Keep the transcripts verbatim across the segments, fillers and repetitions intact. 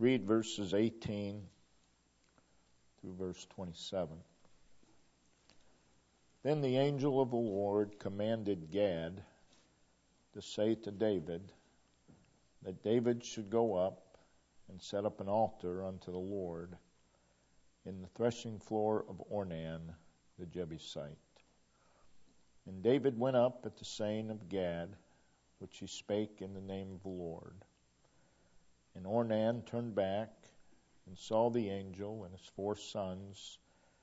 read verses eighteen through verse twenty-seven. Then the angel of the Lord commanded Gad to say to David that David should go up and set up an altar unto the Lord in the threshing floor of Ornan the Jebusite. And David went up at the saying of Gad, which he spake in the name of the Lord. And Ornan turned back and saw the angel and his four sons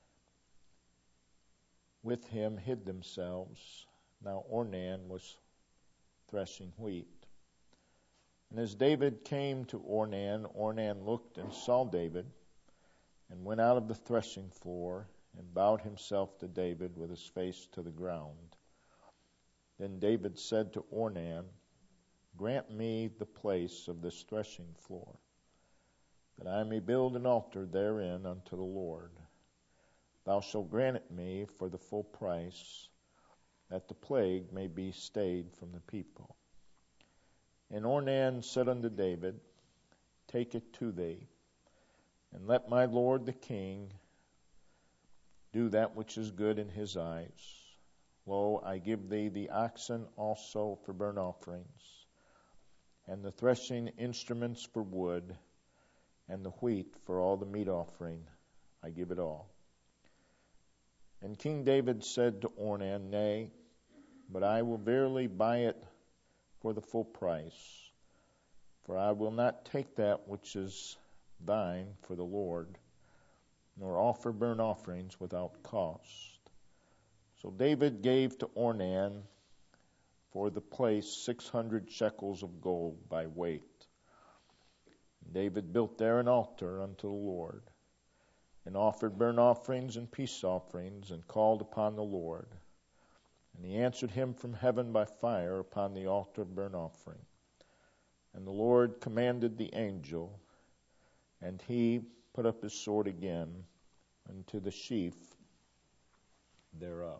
with him hid themselves. Now Ornan was threshing wheat. And as David came to Ornan, Ornan looked and saw David, and went out of the threshing floor, and bowed himself to David with his face to the ground. Then David said to Ornan, Grant me the place of this threshing floor, that I may build an altar therein unto the Lord. Thou shalt grant it me for the full price, that the plague may be stayed from the people. And Ornan said unto David, Take it to thee, and let my lord the king do that which is good in his eyes. Lo, I give thee the oxen also for burnt offerings, and the threshing instruments for wood, and the wheat for all the meat offering. I give it all. And King David said to Ornan, Nay, but I will verily buy it for the full price, for I will not take that which is thine for the Lord, nor offer burnt offerings without cost. So David gave to Ornan for the place six hundred shekels of gold by weight. David built there an altar unto the Lord, and offered burnt offerings and peace offerings, and called upon the Lord. And he answered him from heaven by fire upon the altar of burnt offering. And the Lord commanded the angel, and he put up his sword again unto the sheath thereof.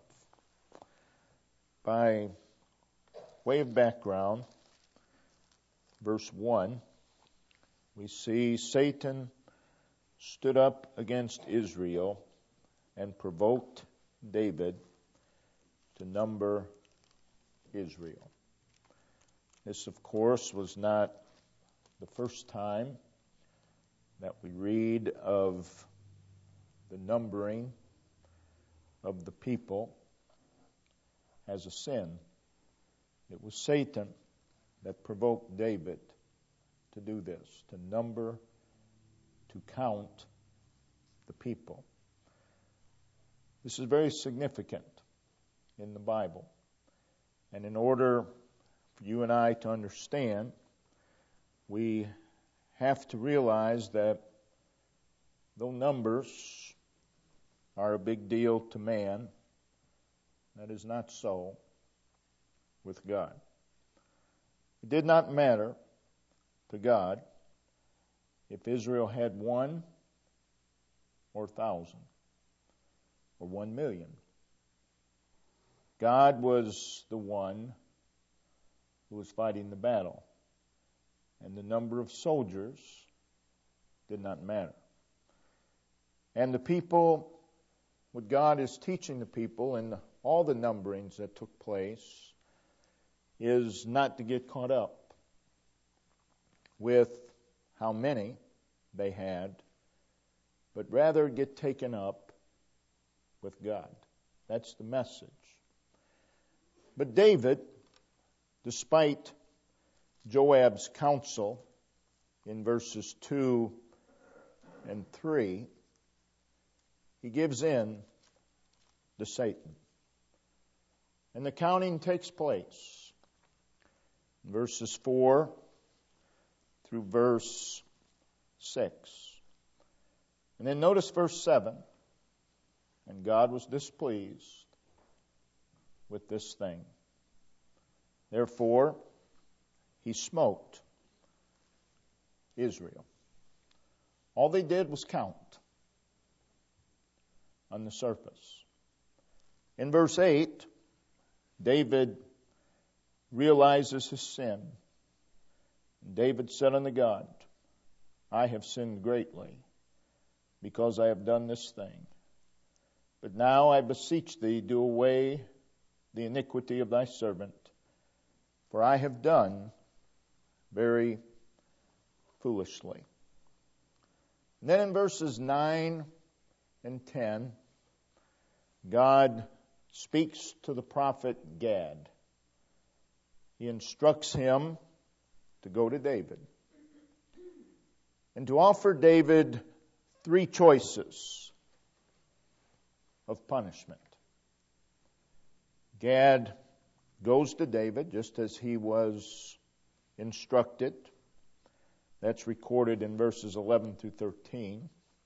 By way of background, verse one, we see Satan stood up against Israel and provoked David to number Israel. This, of course, was not the first time that we read of the numbering of the people as a sin. It was Satan that provoked David to do this, to number, to count the people. This is very significant in the Bible. And in order for you and I to understand, we have to realize that though numbers are a big deal to man, that is not so with God. It did not matter to God if Israel had one or thousand or one million. God was the one who was fighting the battle, and the number of soldiers did not matter. And the people, what God is teaching the people in all the numberings that took place, is not to get caught up with how many they had, but rather get taken up with God. That's the message. But David, despite Joab's counsel in verses two and three, he gives in to Satan. And the counting takes place. In verses four through verse six. And then notice verse seven. And God was displeased with this thing. Therefore, he smote Israel. All they did was count on the surface. In verse eight, David realizes his sin. David said unto God, I have sinned greatly, because I have done this thing. But now I beseech thee, do away the iniquity of thy servant, for I have done very foolishly. And then in verses nine and ten, God speaks to the prophet Gad. He instructs him to go to David and to offer David three choices of punishment. Gad goes to David just as he was instructed. That's recorded in verses eleven through thirteen.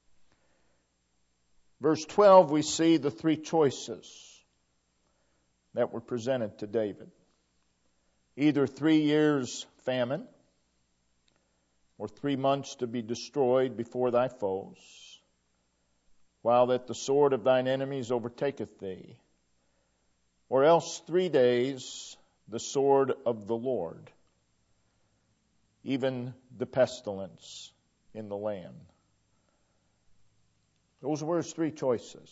Verse twelve, we see the three choices that were presented to David. Either three years famine, or three months to be destroyed before thy foes, while that the sword of thine enemies overtaketh thee, or else three days the sword of the Lord, even the pestilence in the land. Those were his three choices.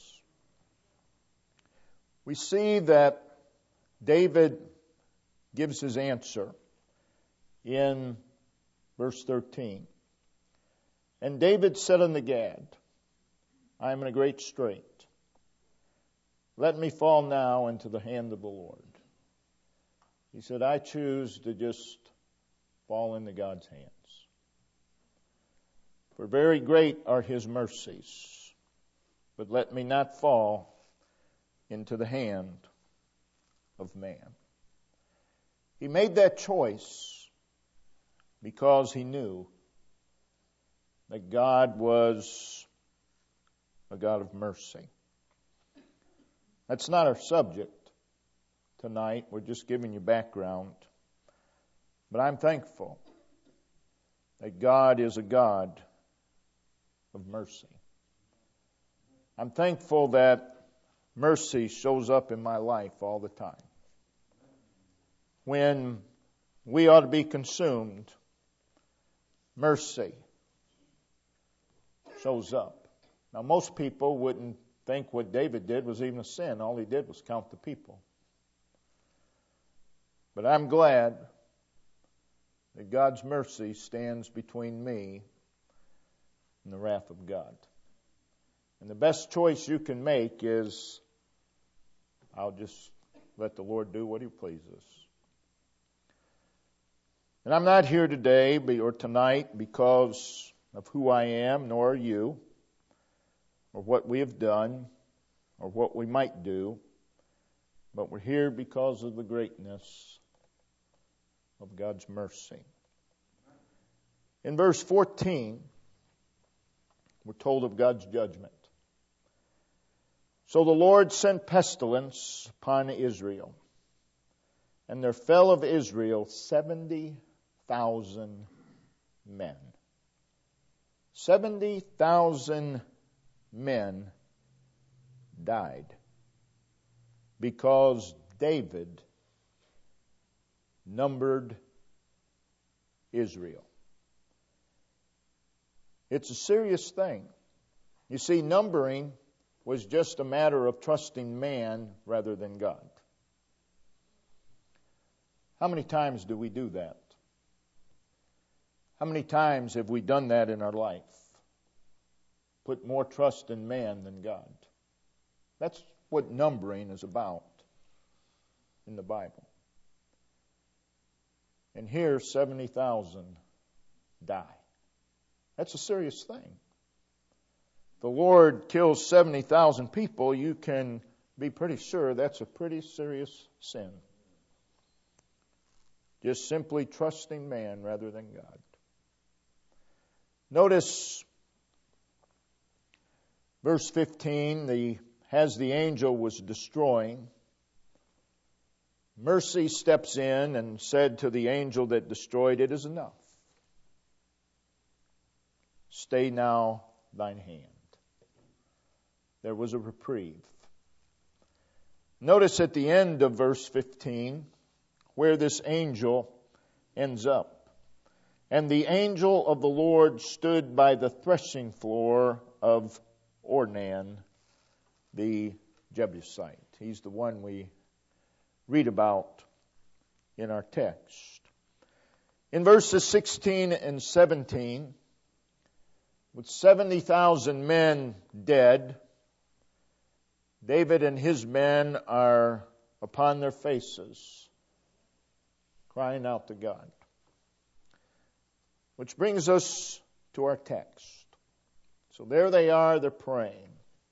We see that David gives his answer in verse thirteen. And David said unto Gad, I am in a great strait. Let me fall now into the hand of the Lord. He said, I choose to just fall into God's hands. For very great are his mercies, but let me not fall into the hand of man. He made that choice because he knew that God was a God of mercy. That's not our subject tonight. We're just giving you background. But I'm thankful that God is a God of mercy. I'm thankful that mercy shows up in my life all the time. When we ought to be consumed, mercy shows up. Now, most people wouldn't think what David did was even a sin. All he did was count the people. But I'm glad that God's mercy stands between me and the wrath of God. And the best choice you can make is, I'll just let the Lord do what he pleases. And I'm not here today or tonight because of who I am, nor are you, or what we have done, or what we might do, but we're here because of the greatness of God's mercy. In verse fourteen, we're told of God's judgment. So the Lord sent pestilence upon Israel, and there fell of Israel seventy thousand men. Seventy thousand men died because David numbered Israel. It's a serious thing. You see, numbering was just a matter of trusting man rather than God. How many times do we do that? How many times have we done that in our life? Put more trust in man than God. That's what numbering is about in the Bible. And here, seventy thousand die. That's a serious thing. The Lord kills seventy thousand people, you can be pretty sure that's a pretty serious sin. Just simply trusting man rather than God. Notice verse fifteen, the as the angel was destroying, mercy steps in and said to the angel that destroyed, it is enough. Stay now thine hand. There was a reprieve. Notice at the end of verse fifteen where this angel ends up. And the angel of the Lord stood by the threshing floor of Ornan, the Jebusite. He's the one we read about in our text. In verses sixteen and seventeen, with seventy thousand men dead, David and his men are upon their faces, crying out to God. Which brings us to our text. So there they are, they're praying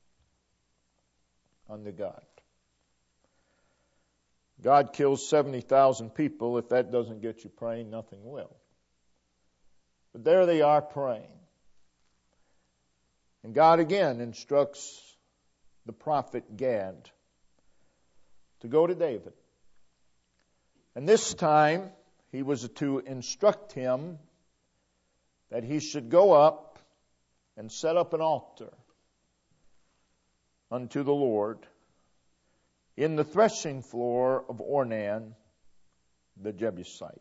unto God. God kills seventy thousand people. If that doesn't get you praying, nothing will. But there they are praying. And God again instructs the prophet Gad to go to David. And this time he was to instruct him that he should go up and set up an altar unto the Lord in the threshing floor of Ornan, the Jebusite.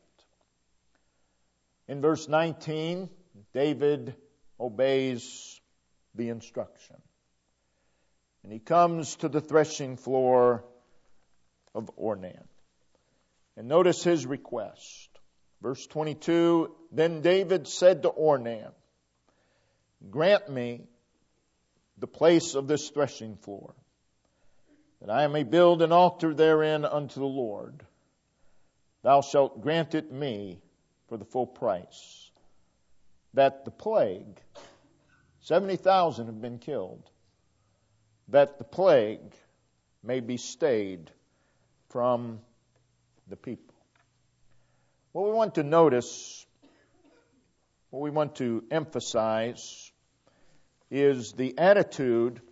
In verse nineteen, David obeys the instruction. And he comes to the threshing floor of Ornan. And notice his request. Verse twenty-two, then David said to Ornan, grant me the place of this threshing floor, that I may build an altar therein unto the Lord. Thou shalt grant it me for the full price, that the plague, seventy thousand have been killed, that the plague may be stayed from the people. What we want to notice, what we want to emphasize is the attitude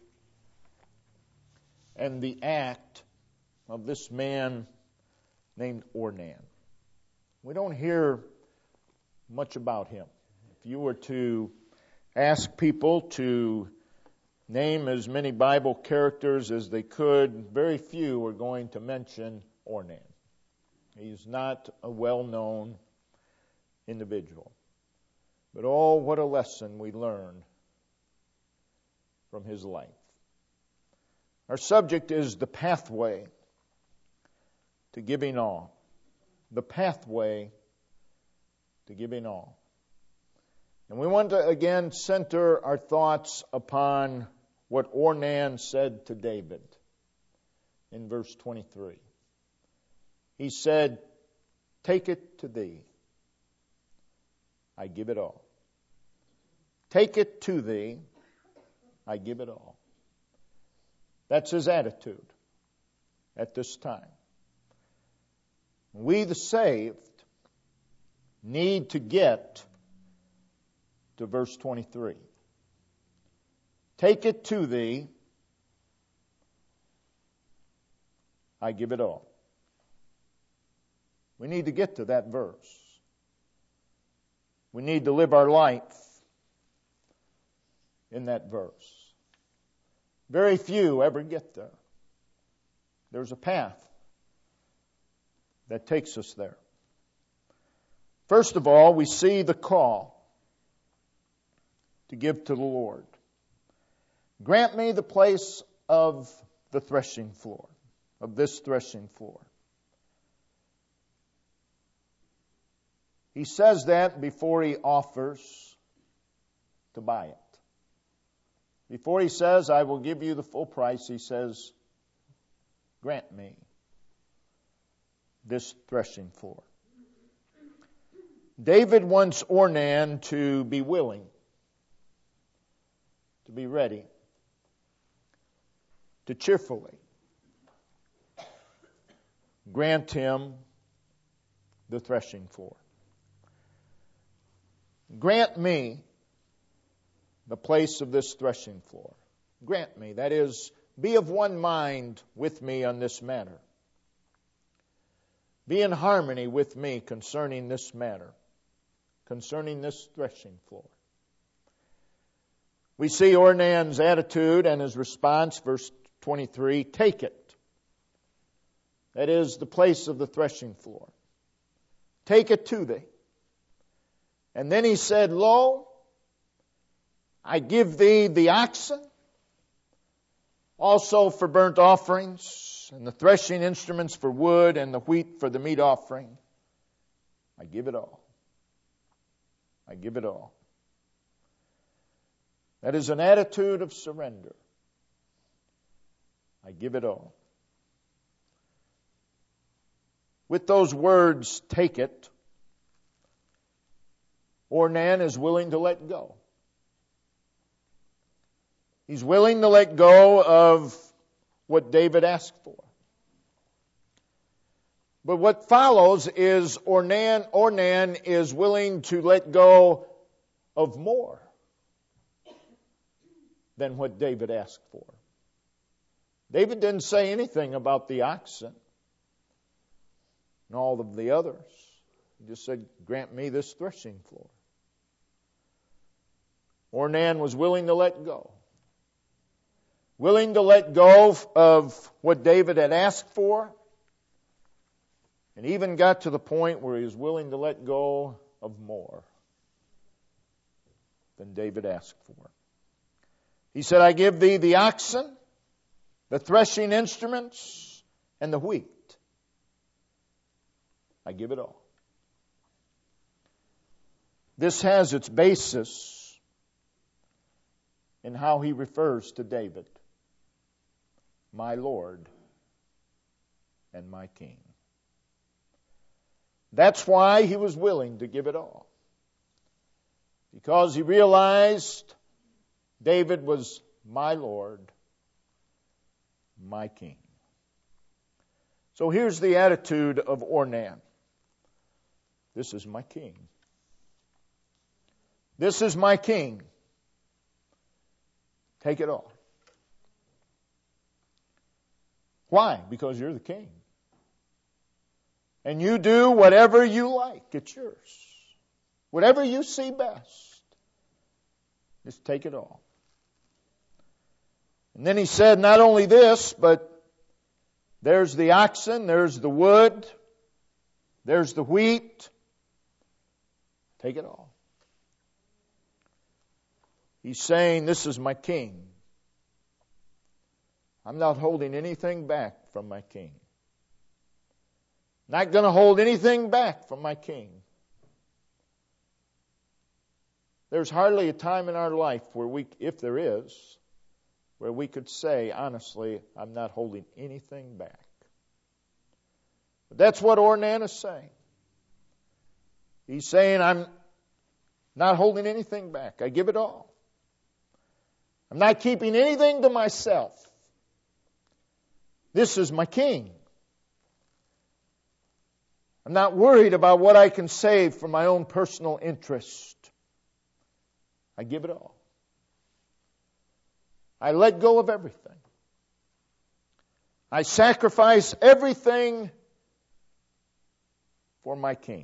and the act of this man named Ornan. We don't hear much about him. If you were to ask people to name as many Bible characters as they could, very few are going to mention Ornan. He's not a well-known individual. But oh, what a lesson we learn from his life. Our subject is the pathway to giving all. The pathway to giving all. And we want to again center our thoughts upon what Ornan said to David in verse twenty-three. He said, take it to thee. I give it all. Take it to thee. I give it all. That's his attitude at this time. We, the saved, need to get to verse twenty-three. Take it to thee. I give it all. We need to get to that verse. We need to live our life in that verse. Very few ever get there. There's a path that takes us there. First of all, we see the call to give to the Lord. Grant me the place of the threshing floor, of this threshing floor. He says that before he offers to buy it. Before he says, I will give you the full price, he says, grant me this threshing floor. David wants Ornan to be willing, to be ready, to cheerfully grant him the threshing floor. Grant me the place of this threshing floor. Grant me, that is, be of one mind with me on this matter. Be in harmony with me concerning this matter, concerning this threshing floor. We see Ornan's attitude and his response, verse twenty-three, take it. That is the place of the threshing floor. Take it to thee. And then he said, Lo, I give thee the oxen, also for burnt offerings, and the threshing instruments for wood, and the wheat for the meat offering. I give it all. I give it all. That is an attitude of surrender. I give it all. With those words, take it, Ornan is willing to let go. He's willing to let go of what David asked for. But what follows is Ornan, Ornan is willing to let go of more than what David asked for. David didn't say anything about the oxen and all of the others. He just said, grant me this threshing floor. Ornan was willing to let go. Willing to let go of what David had asked for. And even got to the point where he was willing to let go of more than David asked for. He said, I give thee the oxen, the threshing instruments, and the wheat. I give it all. This has its basis in how he refers to David. My Lord and my King. That's why he was willing to give it all. Because he realized David was my Lord, my King. So here's the attitude of Ornan. This is my King. This is my King. Take it all. Why? Because you're the King. And you do whatever you like. It's yours. Whatever you see best. Just take it all. And then he said not only this, but there's the oxen, there's the wood, there's the wheat. Take it all. He's saying, this is my King. I'm not holding anything back from my King. Not going to hold anything back from my King. There's hardly a time in our life where we, if there is, where we could say, honestly, I'm not holding anything back. But that's what Ornan is saying. He's saying, I'm not holding anything back. I give it all. I'm not keeping anything to myself. This is my King. I'm not worried about what I can save for my own personal interest. I give it all. I let go of everything. I sacrifice everything for my King.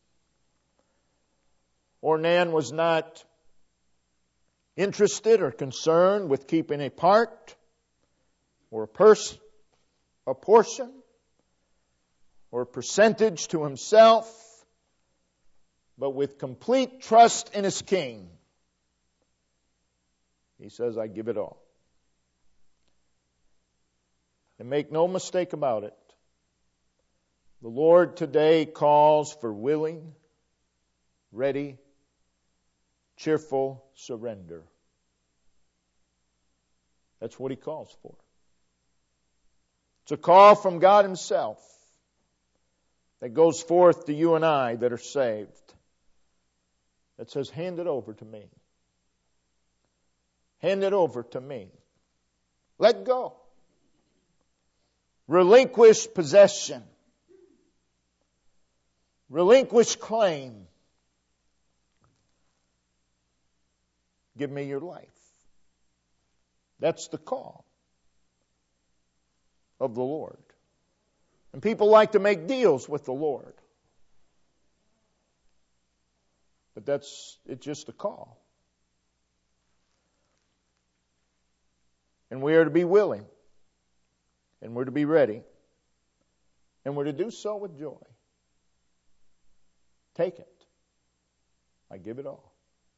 Ornan was not interested or concerned with keeping a part or a purse, a portion or a percentage to himself, but with complete trust in his King. He says, I give it all. And make no mistake about it, the Lord today calls for willing, ready, cheerful surrender. That's what He calls for. It's a call from God Himself that goes forth to you and I that are saved. That says, hand it over to me. Hand it over to me. Let go. Relinquish possession. Relinquish claim. Give me your life. That's the call of the Lord. And people like to make deals with the Lord. But that's, it's just a call. And we are to be willing. And we're to be ready. And we're to do so with joy. Take it. I give it all.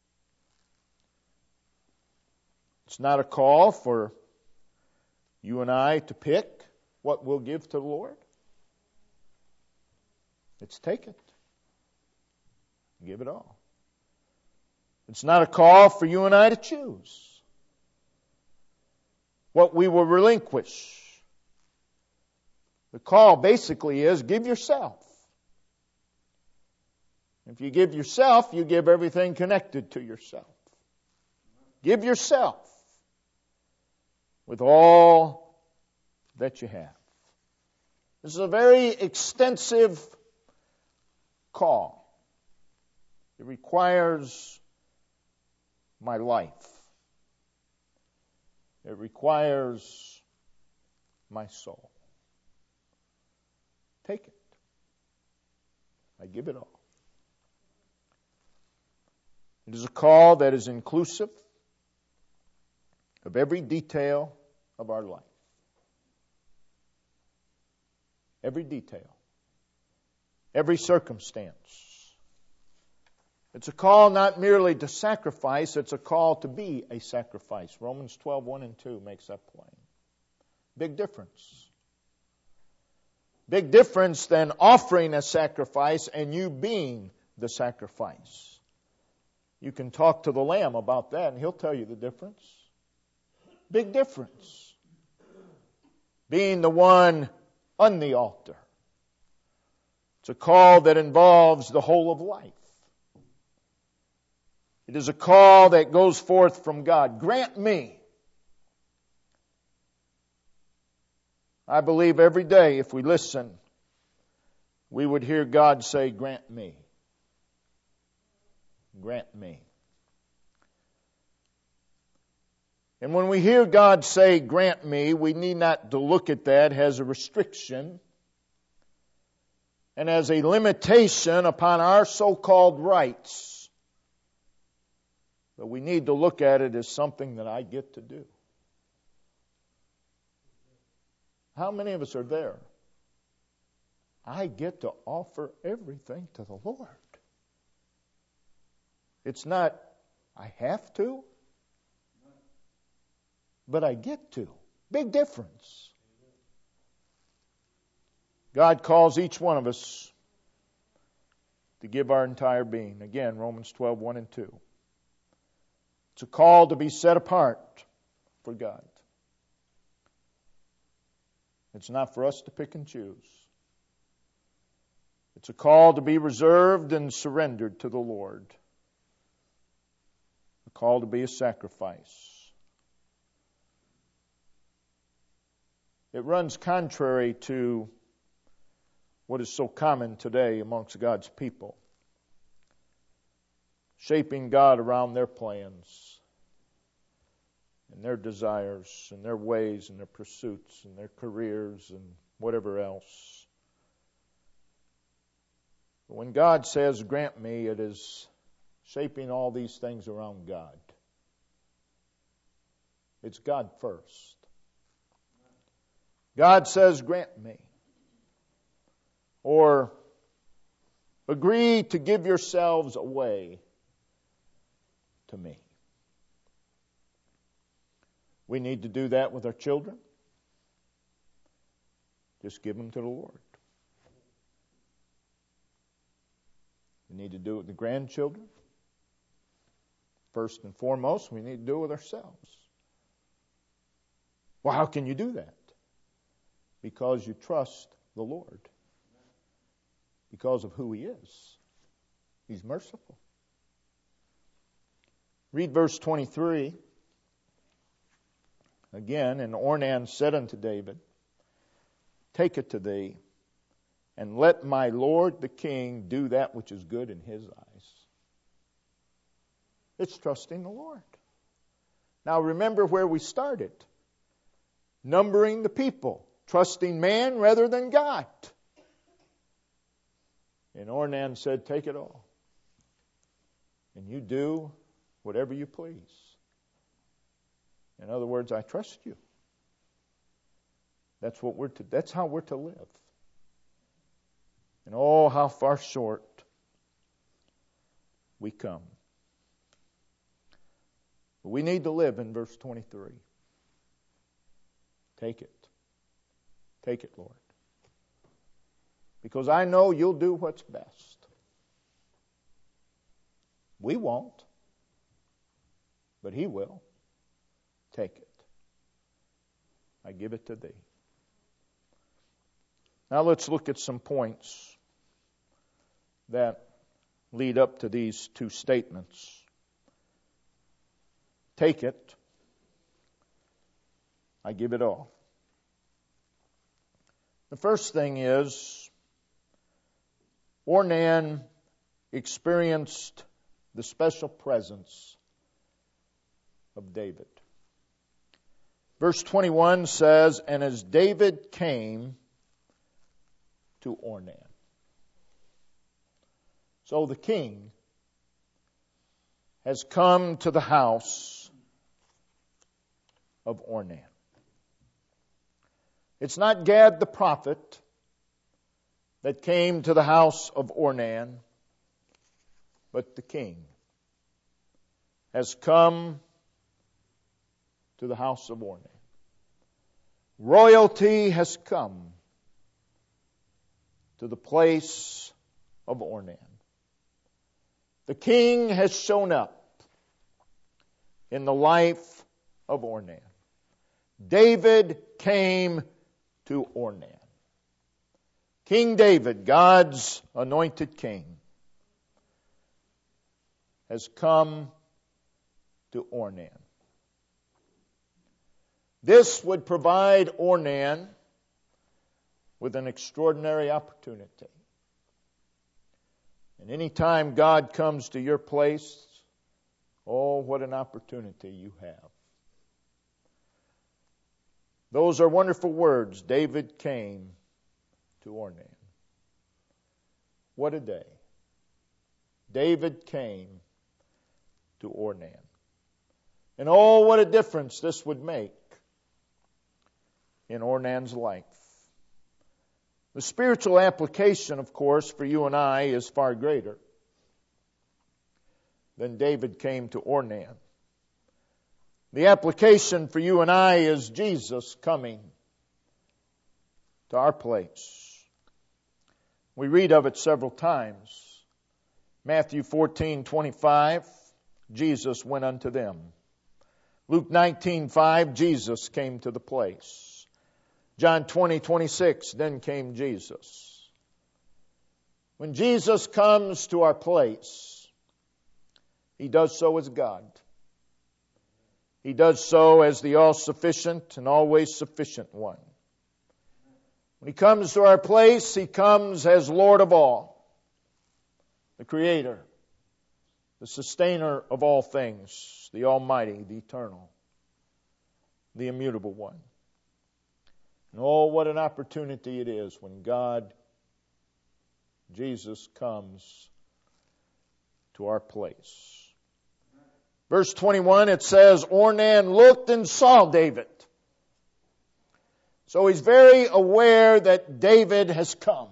It's not a call for you and I to pick what we'll give to the Lord. It's take it. Give it all. It's not a call for you and I to choose what we will relinquish. The call basically is give yourself. If you give yourself, you give everything connected to yourself. Give yourself with all that you have. This is a very extensive call. It requires my life. It requires my soul. Take it. I give it all. It is a call that is inclusive of every detail of our life. Every detail. Every circumstance. It's a call not merely to sacrifice, it's a call to be a sacrifice. Romans twelve, one and two makes that plain. Big difference. Big difference than offering a sacrifice and you being the sacrifice. You can talk to the Lamb about that and he'll tell you the difference. Big difference. Being the one on the altar. It's a call that involves the whole of life. It is a call that goes forth from God. Grant me. I believe every day if we listen, we would hear God say, grant me. Grant me. And when we hear God say, grant me, we need not to look at that as a restriction and as a limitation upon our so-called rights. But we need to look at it as something that I get to do. How many of us are there? I get to offer everything to the Lord. It's not, I have to, but I get to. Big difference. God calls each one of us to give our entire being. Again, Romans twelve, one and two. It's a call to be set apart for God. It's not for us to pick and choose. It's a call to be reserved and surrendered to the Lord. A call to be a sacrifice. It runs contrary to what is so common today amongst God's people. Shaping God around their plans and their desires and their ways and their pursuits and their careers and whatever else. But when God says, grant me, it is shaping all these things around God. It's God first. God says, grant me. Or agree to give yourselves away to me. We need to do that with our children. Just give them to the Lord. We need to do it with the grandchildren. First and foremost, we need to do it with ourselves. Well, how can you do that? Because you trust the Lord. Because of who He is. He's merciful. Read verse twenty-three. Again, and Ornan said unto David, take it to thee, and let my lord the king do that which is good in his eyes. It's trusting the Lord. Now remember where we started. Numbering the people. Trusting man rather than God. And Ornan said, take it all. And you do whatever you please. In other words, I trust you. That's what we're to, that's how we're to live. And oh, how far short we come. But we need to live in verse twenty-three. Take it. Take it, Lord. Because I know you'll do what's best. We won't, but He will. Take it. I give it to Thee. Now let's look at some points that lead up to these two statements. Take it. I give it all. The first thing is, Ornan experienced the special presence of David. Verse twenty-one says, and as David came to Ornan. So the king has come to the house of Ornan. It's not Gad the prophet that came to the house of Ornan, but the king has come to the house of Ornan. Royalty has come to the place of Ornan. The king has shown up in the life of Ornan. David came to Ornan. King David, God's anointed king, has come to Ornan. This would provide Ornan with an extraordinary opportunity. And any time God comes to your place, oh, what an opportunity you have. Those are wonderful words. David came to Ornan. What a day. David came to Ornan. And oh, what a difference this would make in Ornan's life. The spiritual application, of course, for you and I is far greater than David came to Ornan. The application for you and I is Jesus coming to our place. We read of it several times. Matthew fourteen twenty-five, Jesus went unto them. Luke nineteen five, Jesus came to the place. John twenty twenty-six, then came Jesus. When Jesus comes to our place, He does so as God. He does so as the all-sufficient and always sufficient one. When He comes to our place, He comes as Lord of all, the Creator, the Sustainer of all things, the Almighty, the Eternal, the Immutable One. And oh, what an opportunity it is when God, Jesus, comes to our place. Verse twenty-one, it says, Ornan looked and saw David. So he's very aware that David has come.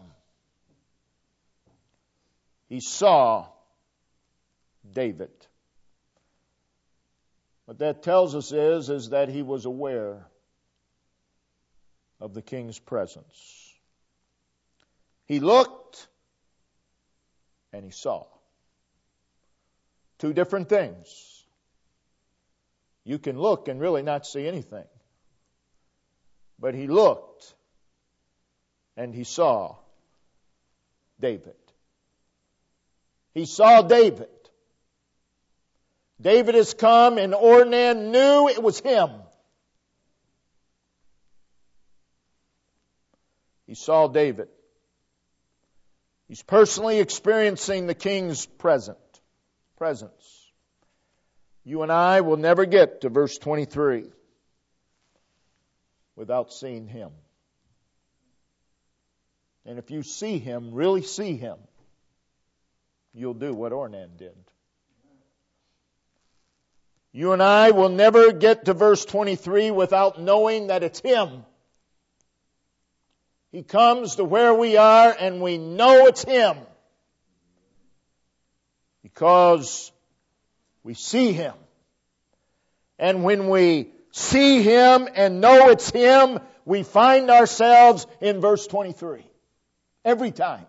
He saw David. What that tells us is, is that he was aware of the king's presence. He looked and he saw. Two different things. You can look and really not see anything. But he looked and he saw David. He saw David. David has come and Ornan knew it was him. He saw David. He's personally experiencing the king's present, presence. You and I will never get to verse twenty-three without seeing him. And if you see him, really see him, you'll do what Ornan did. You and I will never get to verse twenty-three without knowing that it's him. He comes to where we are and we know it's him. He Because we see Him. And when we see Him and know it's Him, we find ourselves in verse twenty-three. Every time.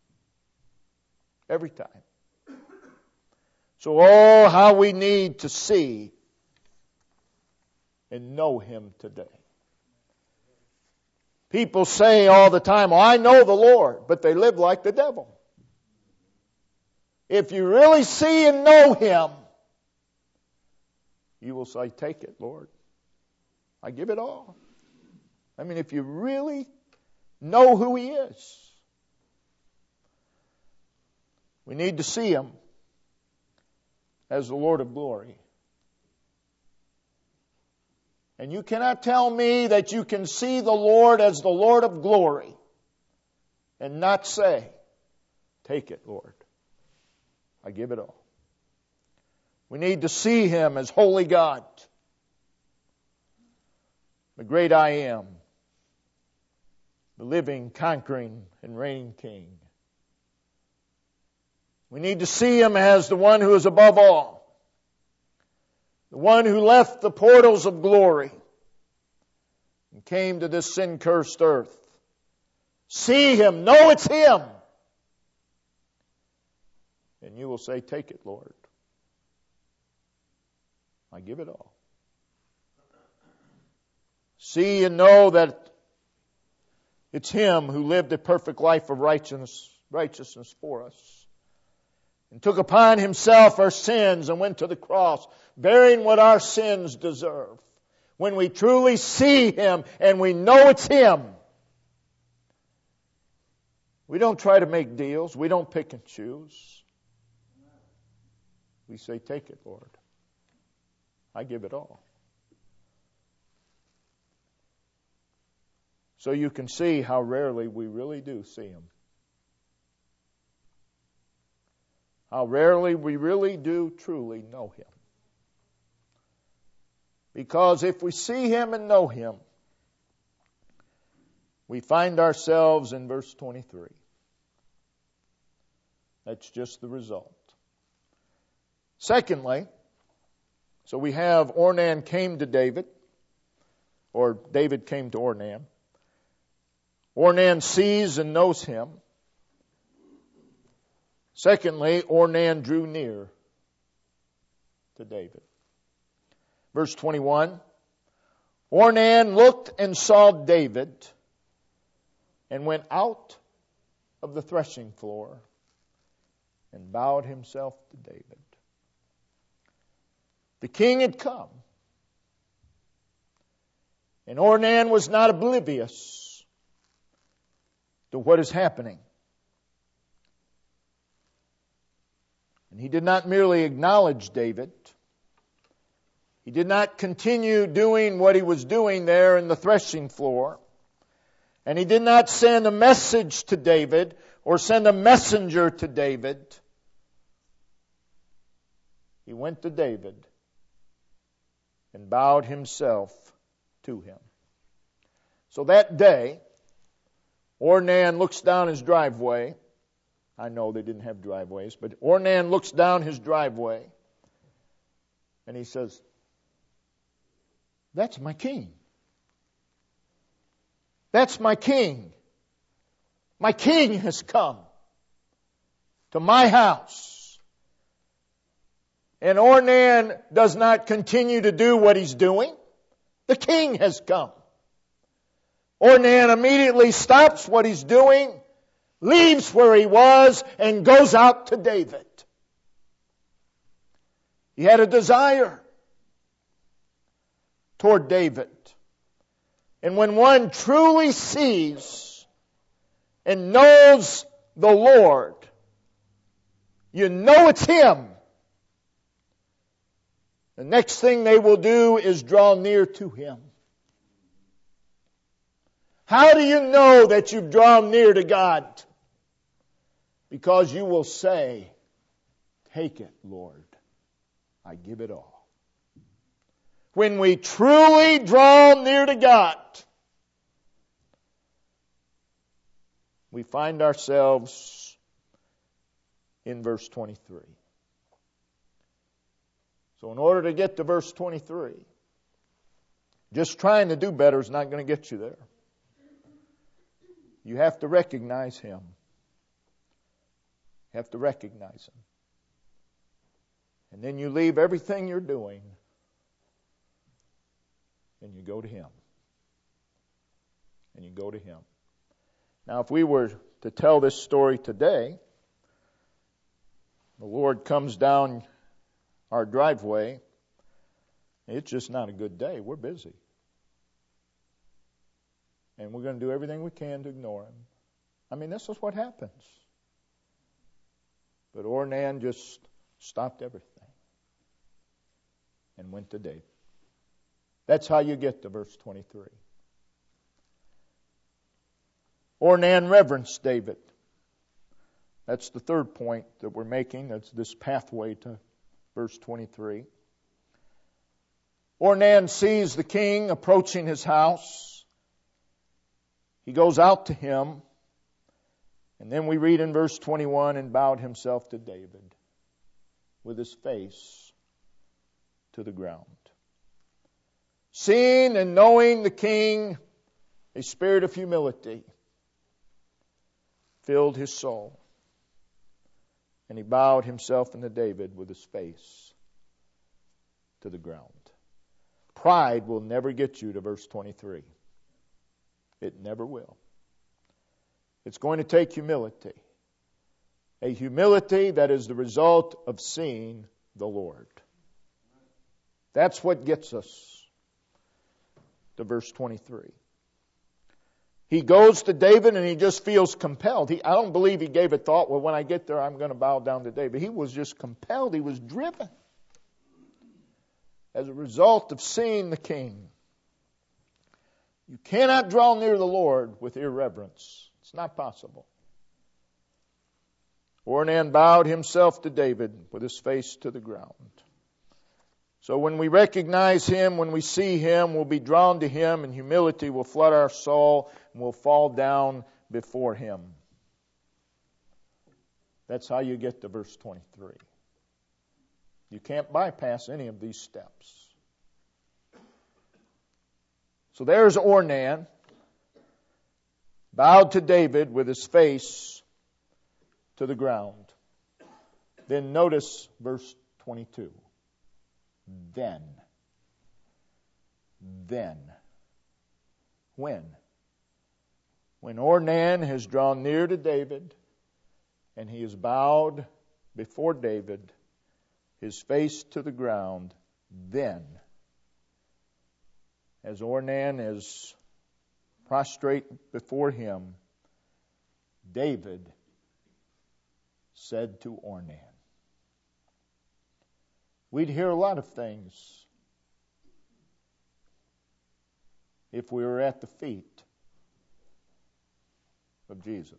Every time. So, oh, how we need to see and know Him today. People say all the time, oh, I know the Lord, but they live like the devil. If you really see and know Him, you will say, take it, Lord. I give it all. I mean, if you really know who He is, we need to see Him as the Lord of glory. And you cannot tell me that you can see the Lord as the Lord of glory and not say, take it, Lord. I give it all. We need to see Him as holy God, the great I Am, the living, conquering, and reigning King. We need to see Him as the one who is above all, the one who left the portals of glory and came to this sin-cursed earth. See Him, know it's Him. And you will say, take it, Lord. I give it all. See and know that it's Him who lived a perfect life of righteousness, righteousness for us, and took upon Himself our sins and went to the cross, bearing what our sins deserve. When we truly see Him and we know it's Him, we don't try to make deals. We don't pick and choose. We say, take it, Lord. I give it all. So you can see how rarely we really do see Him. How rarely we really do truly know Him. Because if we see Him and know Him, we find ourselves in verse twenty-three. That's just the result. Secondly, so we have Ornan came to David, or David came to Ornan. Ornan sees and knows Him. Secondly, Ornan drew near to David. Verse twenty-one, Ornan looked and saw David and went out of the threshing floor and bowed himself to David. The king had come, and Ornan was not oblivious to what is happening. And he did not merely acknowledge David. He did not continue doing what he was doing there in the threshing floor. And he did not send a message to David or send a messenger to David. He went to David and bowed himself to him. So that day, Ornan looks down his driveway. I know they didn't have driveways, but Ornan looks down his driveway and he says, that's my king. That's my king. My king has come to my house. And Ornan does not continue to do what he's doing. The king has come. Ornan immediately stops what he's doing, leaves where he was, and goes out to David. He had a desire toward David. And when one truly sees and knows the Lord, you know it's Him. The next thing they will do is draw near to Him. How do you know that you've drawn near to God? Because you will say, take it, Lord. I give it all. When we truly draw near to God, we find ourselves in verse twenty-three. So in order to get to verse twenty-three, just trying to do better is not going to get you there. You have to recognize Him. You have to recognize Him. And then you leave everything you're doing and you go to Him. And you go to Him. Now, if we were to tell this story today, the Lord comes down our driveway. It's just not a good day. We're busy. And we're going to do everything we can to ignore Him. I mean, this is what happens. But Ornan just stopped everything and went to David. That's how you get to verse twenty-three. Ornan reverenced David. That's the third point that we're making. That's this pathway to verse twenty-three. Ornan sees the king approaching his house. He goes out to him. And then we read in verse twenty-one, and bowed himself to David with his face to the ground. Seeing and knowing the king, a spirit of humility filled his soul. And he bowed himself unto David with his face to the ground. Pride will never get you to verse twenty-three. It never will. It's going to take humility. A humility that is the result of seeing the Lord. That's what gets us to verse twenty-three. He goes to David and he just feels compelled. He, I don't believe he gave a thought, well, when I get there, I'm going to bow down to David. He was just compelled. He was driven as a result of seeing the king. You cannot draw near the Lord with irreverence. It's not possible. Ornan bowed himself to David with his face to the ground. So when we recognize Him, when we see Him, we'll be drawn to Him, and humility will flood our soul, and we'll fall down before Him. That's how you get to verse twenty-three. You can't bypass any of these steps. So there's Ornan, bowed to David with his face to the ground. Then notice verse twenty-two. Then. Then. When? When Ornan has drawn near to David and he is bowed before David, his face to the ground, then, as Ornan is prostrate before him, David said to Ornan. We'd hear a lot of things if we were at the feet of Jesus.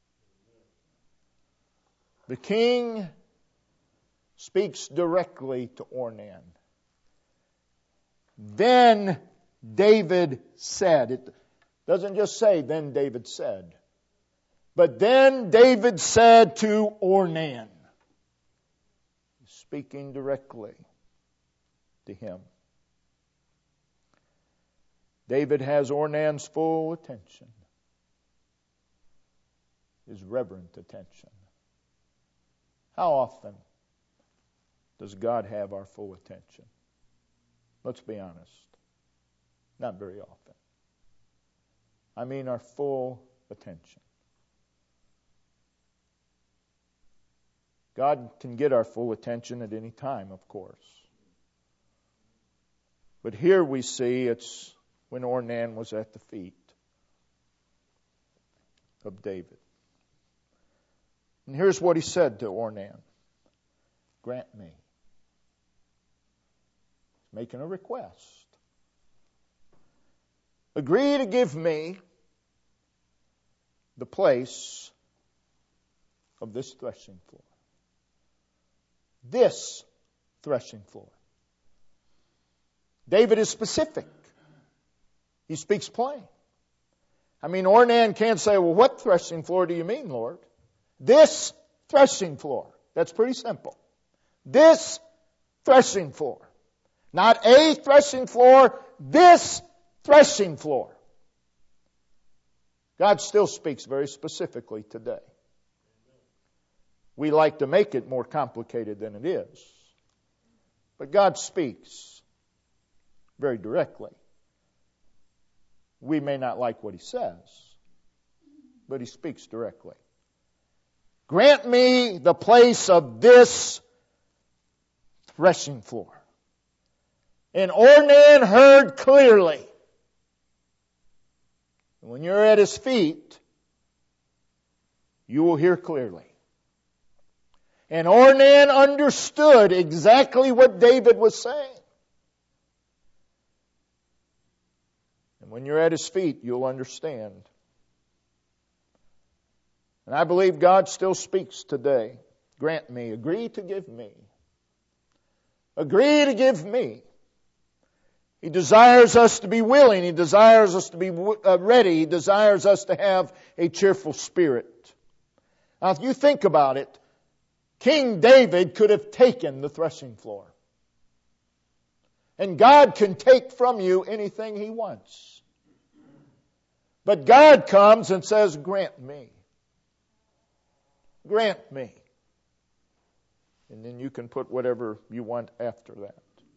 The king speaks directly to Ornan. Then David said. It doesn't just say, then David said. But then David said to Ornan. Speaking directly to him. David has Ornan's full attention. His reverent attention. How often does God have our full attention? Let's be honest. Not very often. I mean our full attention. God can get our full attention at any time, of course. But here we see it's when Ornan was at the feet of David. And here's what he said to Ornan. Grant me. He's making a request. Agree to give me the place of this threshing floor. This threshing floor. David is specific. He speaks plain. I mean, Ornan can't say, well, what threshing floor do you mean, Lord? This threshing floor. That's pretty simple. This threshing floor. Not a threshing floor, this threshing floor. God still speaks very specifically today. We like to make it more complicated than it is. But God speaks very directly. We may not like what He says, but He speaks directly. Grant me the place of this threshing floor. And Ornan heard clearly. When you're at his feet, you will hear clearly. And Ornan understood exactly what David was saying. And when you're at his feet, you'll understand. And I believe God still speaks today. Grant me, agree to give me. Agree to give me. He desires us to be willing. He desires us to be ready. He desires us to have a cheerful spirit. Now, if you think about it, King David could have taken the threshing floor. And God can take from you anything He wants. But God comes and says, grant me. Grant me. And then you can put whatever you want after that.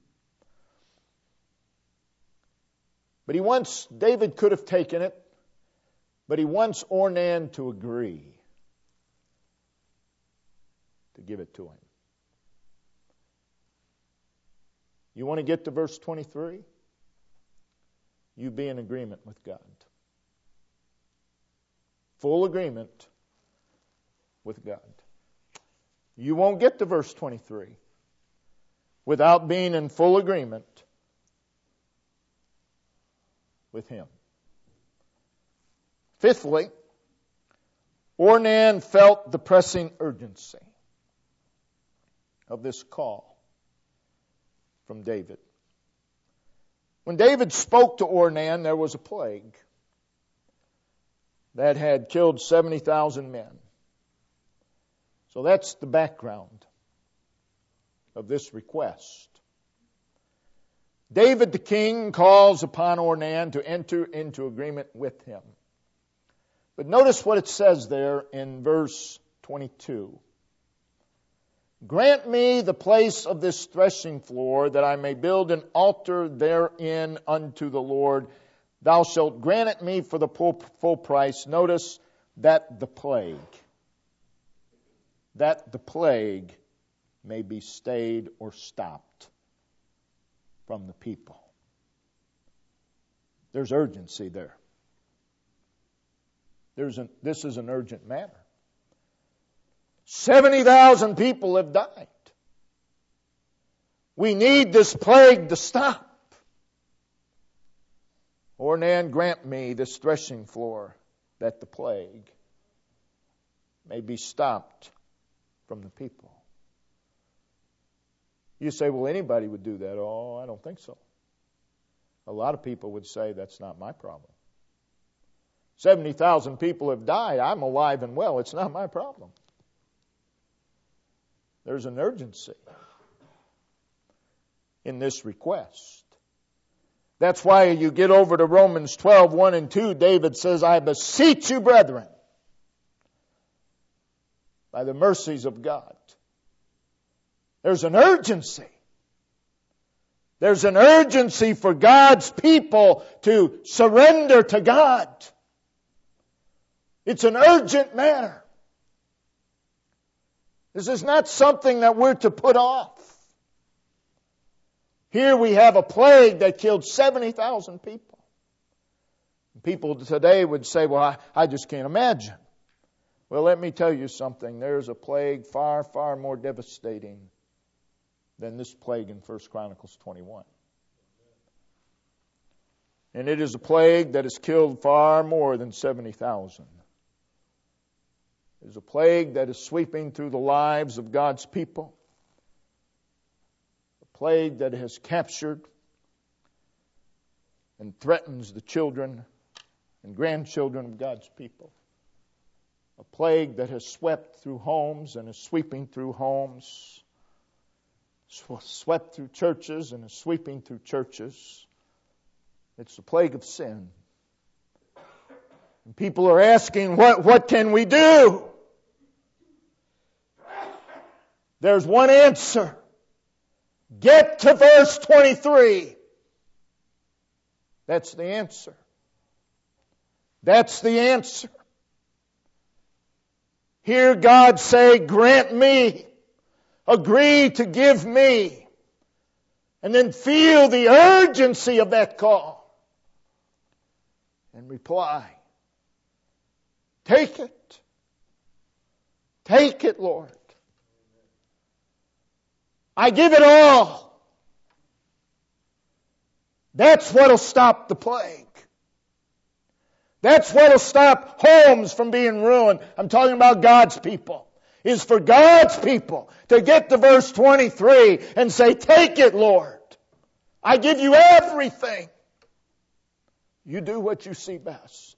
But he wants, David could have taken it, but he wants Ornan to agree to give it to him. You want to get to verse twenty-three? You be in agreement with God. Full agreement with God. You won't get to verse twenty-three without being in full agreement with Him. Fifthly, Ornan felt the pressing urgency of this call from David. When David spoke to Ornan, there was a plague that had killed seventy thousand men. So that's the background of this request. David the king calls upon Ornan to enter into agreement with him. But notice what it says there in verse twenty-two. Grant me the place of this threshing floor, that I may build an altar therein unto the Lord. Thou shalt grant it me for the full, full price. Notice that the plague, that the plague may be stayed or stopped from the people. There's urgency there. There's an, this is an urgent matter. seventy thousand people have died. We need this plague to stop. Ornan, grant me this threshing floor, that the plague may be stopped from the people. You say, well, anybody would do that. Oh, I don't think so. A lot of people would say, that's not my problem. seventy thousand people have died. I'm alive and well. It's not my problem. There's an urgency in this request. That's why you get over to Romans twelve, one and two, David says, I beseech you, brethren, by the mercies of God. There's an urgency. There's an urgency for God's people to surrender to God. It's an urgent matter. This is not something that we're to put off. Here we have a plague that killed seventy thousand people. People today would say, well, I, I just can't imagine. Well, let me tell you something. There's a plague far, far more devastating than this plague in First Chronicles twenty-one. And it is a plague that has killed far more than seventy thousand. It is a plague that is sweeping through the lives of God's people. A plague that has captured and threatens the children and grandchildren of God's people. A plague that has swept through homes and is sweeping through homes, swept through churches and is sweeping through churches. It's the plague of sin. And people are asking, what, what can we do? There's one answer. Get to verse twenty-three. That's the answer. That's the answer. Hear God say, grant me, agree to give me, and then feel the urgency of that call and reply, take it. Take it, Lord. I give it all. That's what'll stop the plague. That's what'll stop homes from being ruined. I'm talking about God's people. Is for God's people to get to verse twenty-three and say, take it, Lord. I give you everything. You do what you see best.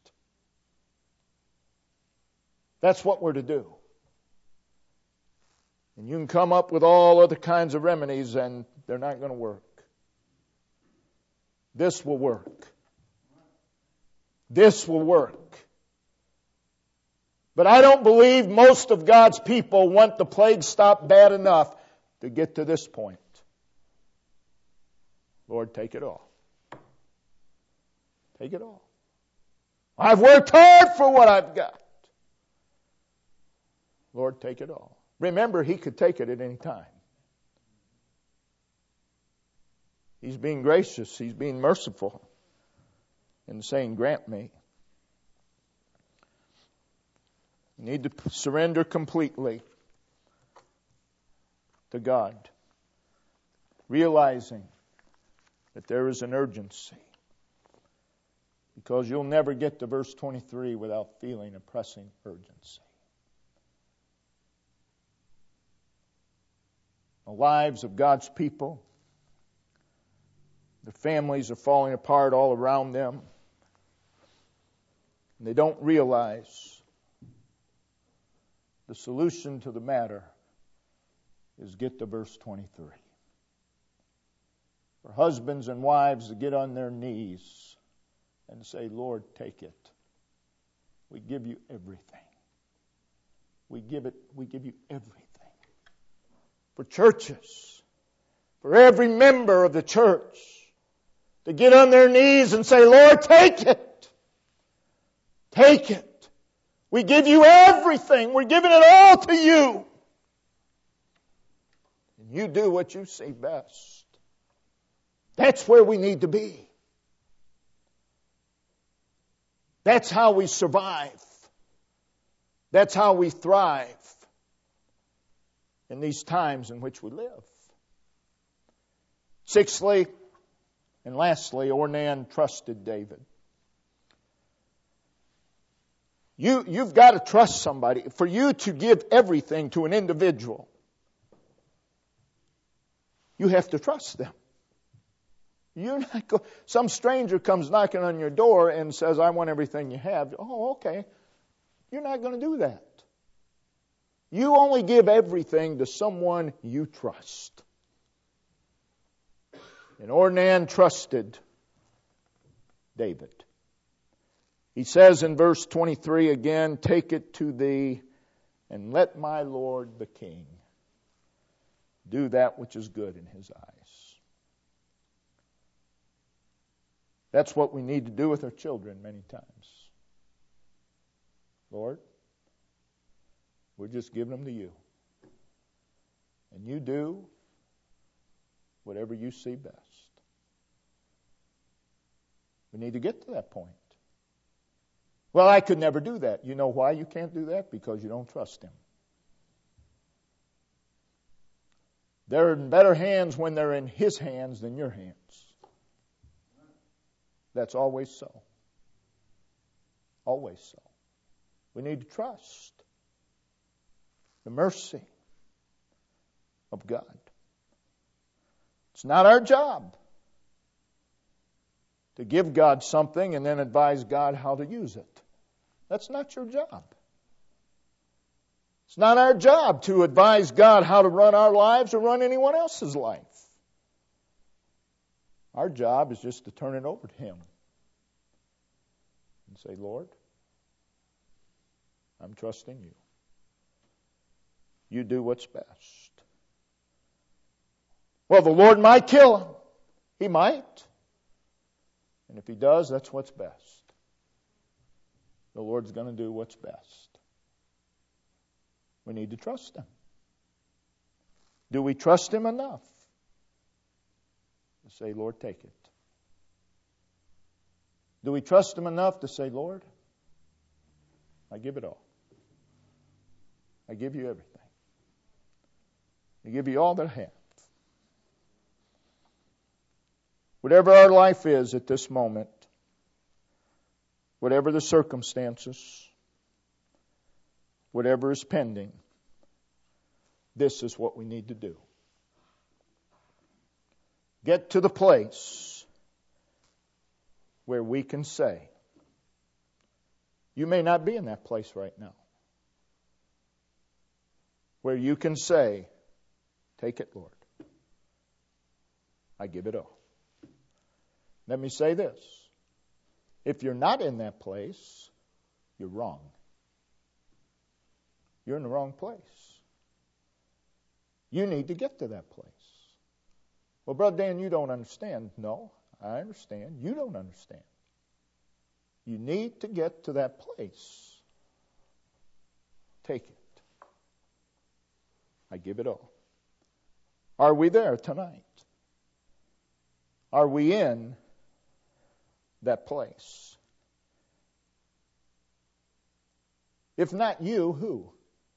That's what we're to do. And you can come up with all other kinds of remedies and they're not going to work. This will work. This will work. But I don't believe most of God's people want the plague stopped bad enough to get to this point. Lord, take it all. Take it all. I've worked hard for what I've got. Lord, take it all. Remember, He could take it at any time. He's being gracious. He's being merciful in saying, grant me. You need to surrender completely to God, realizing that there is an urgency. Because you'll never get to verse twenty-three without feeling a pressing urgency. The lives of God's people, their families are falling apart all around them. And they don't realize the solution to the matter is get to verse twenty-three. For husbands and wives to get on their knees and say, Lord, take it. We give you everything. We give it, we give you everything. For churches, for every member of the church to get on their knees and say, Lord, take it. Take it. We give you everything. We're giving it all to you. And you do what you see best. That's where we need to be. That's how we survive. That's how we thrive in these times in which we live. Sixthly, and lastly, Ornan trusted David. You, you've got to trust somebody. For you to give everything to an individual, you have to trust them. You're not go- Some stranger comes knocking on your door and says, I want everything you have. Oh, okay. You're not going to do that. You only give everything to someone you trust. And Ornan trusted David. He says in verse twenty-three again, take it to thee and let my Lord the king do that which is good in his eyes. That's what we need to do with our children many times. Lord, we're just giving them to you. And you do whatever you see best. We need to get to that point. Well, I could never do that. You know why you can't do that? Because you don't trust Him. They're in better hands when they're in His hands than your hands. That's always so. Always so. We need to trust the mercy of God. It's not our job to give God something and then advise God how to use it. That's not your job. It's not our job to advise God how to run our lives or run anyone else's life. Our job is just to turn it over to Him and say, Lord, I'm trusting You. You do what's best. Well, the Lord might kill him. He might. And if He does, that's what's best. The Lord's going to do what's best. We need to trust Him. Do we trust Him enough to say, Lord, take it? Do we trust Him enough to say, Lord, I give it all. I give You everything. I give You all that I have. Whatever our life is at this moment, whatever the circumstances, whatever is pending, this is what we need to do. Get to the place where we can say, you may not be in that place right now, where you can say, take it, Lord. I give it all. Let me say this. If you're not in that place, you're wrong. You're in the wrong place. You need to get to that place. Well, Brother Dan, you don't understand. No, I understand. You don't understand. You need to get to that place. Take it. I give it all. Are we there tonight? Are we in that place? If not you, who?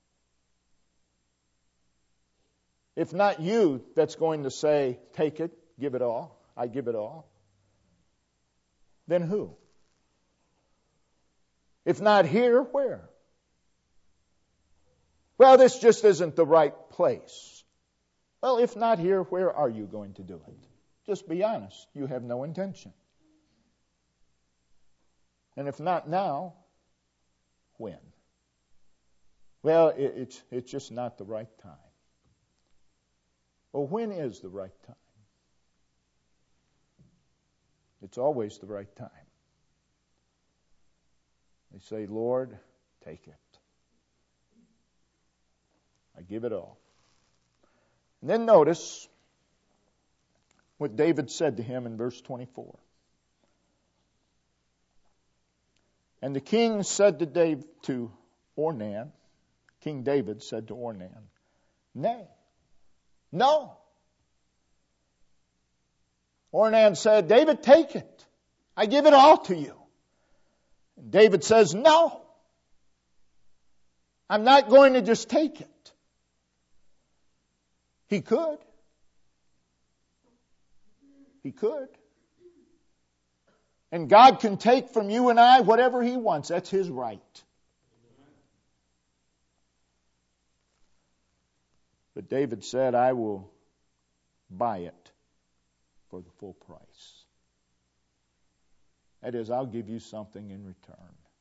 If not you that's going to say, take it, give it all, I give it all, then who? If not here, where? Well, this just isn't the right place. Well, if not here, where are you going to do it? Just be honest. You have no intention. And if not now, when? Well, it, it's, it's just not the right time. Well, when is the right time? It's always the right time. They say, Lord, take it. I give it all. And then notice what David said to him in verse twenty-four. And the king said to David, to Ornan, King David said to Ornan, nay, no. Ornan said, David, take it. I give it all to you. And David says, no. I'm not going to just take it. He could. He could. And God can take from you and I whatever He wants. That's His right. But David said, I will buy it for the full price. That is, I'll give you something in return.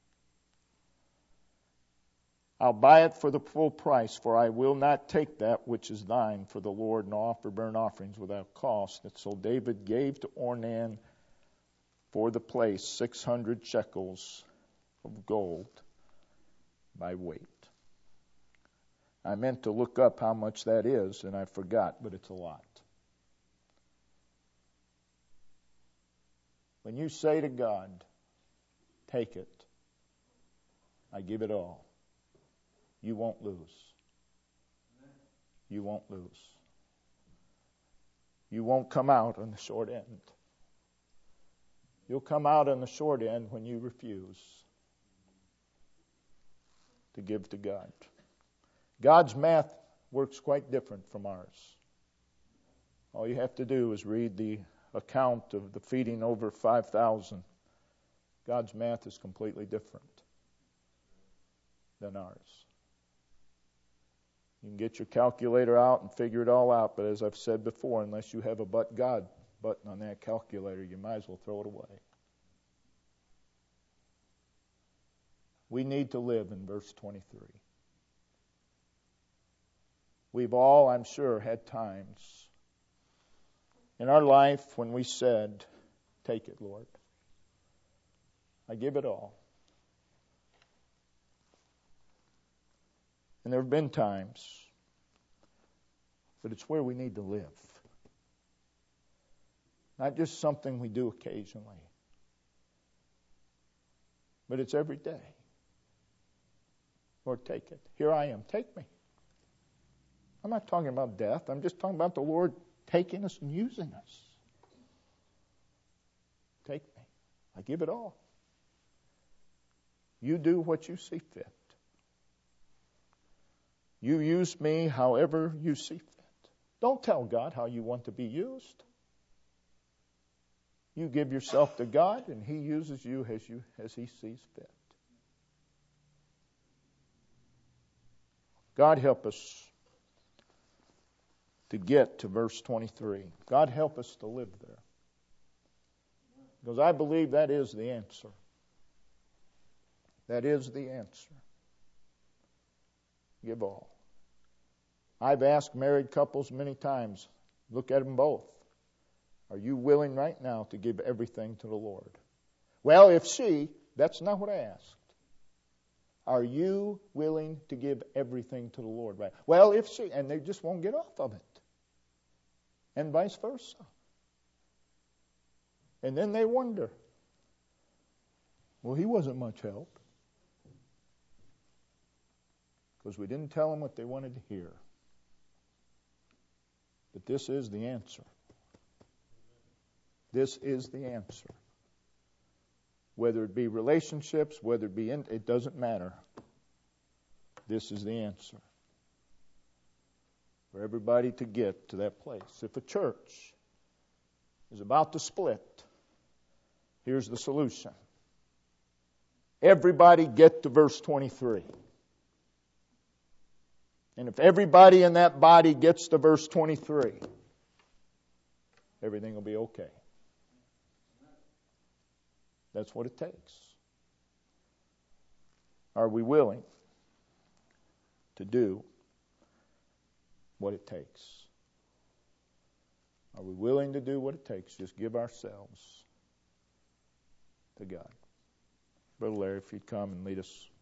I'll buy it for the full price, for I will not take that which is thine for the Lord and offer burnt offerings without cost. And so David gave to Ornan for the place six hundred shekels of gold by weight. I meant to look up how much that is, and I forgot, but it's a lot. When you say to God, take it, I give it all, you won't lose. You won't lose. You won't come out on the short end. You'll come out on the short end when you refuse to give to God. God's math works quite different from ours. All you have to do is read the account of the feeding over five thousand. God's math is completely different than ours. You can get your calculator out and figure it all out, but as I've said before, unless you have a but God button on that calculator, you might as well throw it away. We need to live in verse twenty-three. We've all, I'm sure, had times in our life when we said, take it, Lord. I give it all. And there have been times, but it's where we need to live. Not just something we do occasionally, but it's every day. Lord, take it. Here I am. Take me. I'm not talking about death. I'm just talking about the Lord taking us and using us. Take me. I give it all. You do what you see fit. You use me however you see fit. Don't tell God how you want to be used. You give yourself to God, and He uses you as you as He sees fit. God help us to get to verse twenty-three. God help us to live there. Because I believe that is the answer. That is the answer. Give all. I've asked married couples many times, look at them both. Are you willing right now to give everything to the Lord? Well, if she, that's not what I asked. Are you willing to give everything to the Lord? Right? Well, if she, and they just won't get off of it. And vice versa. And then they wonder, well, he wasn't much help. Because we didn't tell them what they wanted to hear. But this is the answer. This is the answer. Whether it be relationships, whether it be, in, it doesn't matter. This is the answer. For everybody to get to that place. If a church is about to split, here's the solution. Everybody get to verse twenty-three. And if everybody in that body gets to verse twenty-three, everything will be okay. That's what it takes. Are we willing to do what it takes? Are we willing to do what it takes? Just give ourselves to God. Brother Larry, if you'd come and lead us